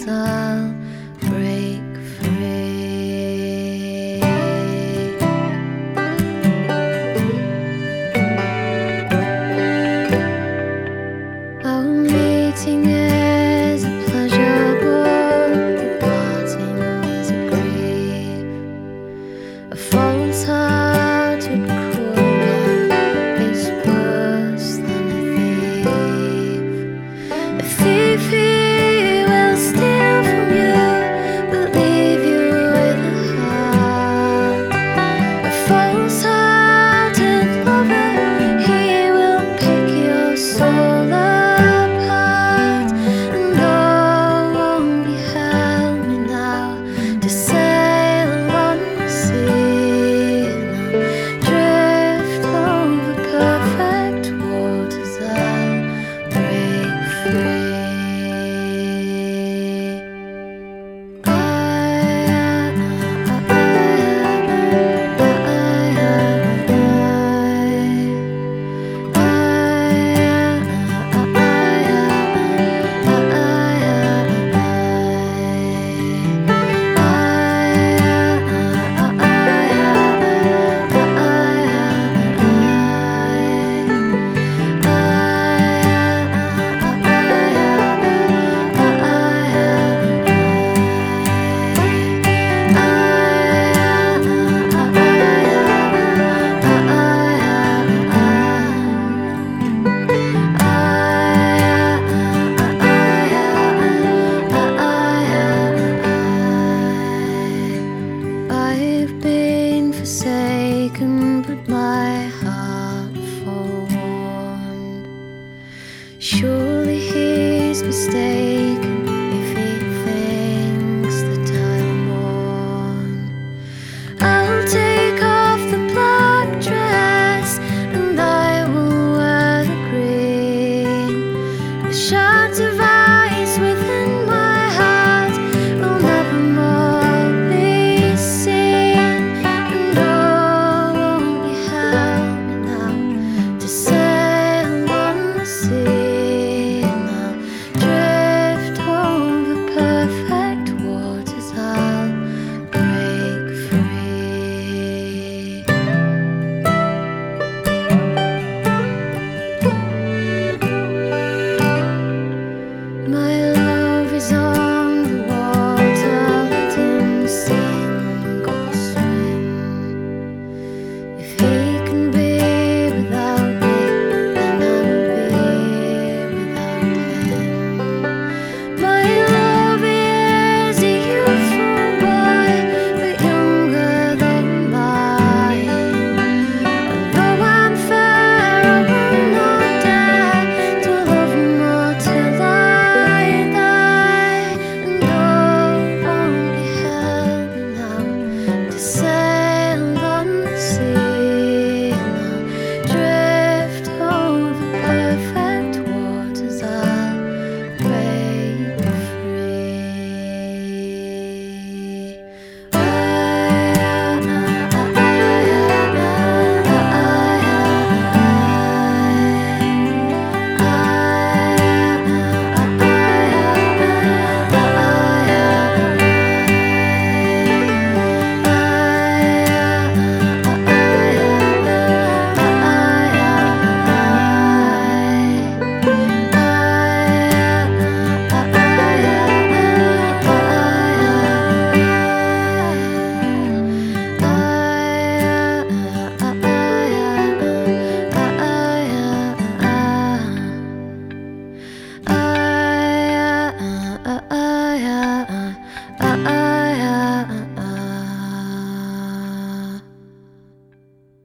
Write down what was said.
waters, I'll break free. Our meeting is a pleasurable, the parting is a grief. A false-hearted cruel one is worse than a thief. He will steal from you, but leave you with a heart. A false-hearted lover, he will pick your soul apart. And oh, won't you help me now to sail on the sea, and I'll drift over perfect waters, I'll break free. I've been forsaken, but my heart forewarned. Surely he's mistaken if he thinks that I'll mourn. I'll take off the black dress and I will wear the green. The shards of ice within my heart will never more be seen. And oh, won't you help me now to sail on the sea, and I'll drift over perfect waters, I'll break free. My love is on the water, let him sink or swim. If he can be without me, then I'll be without him. My love is a youthful boy, but younger than mine. Although I'm fair, I will not dare to love more till I die. And oh, won't you help me now to sail on the sea, and I'll drift over perfect waters, I'll break free.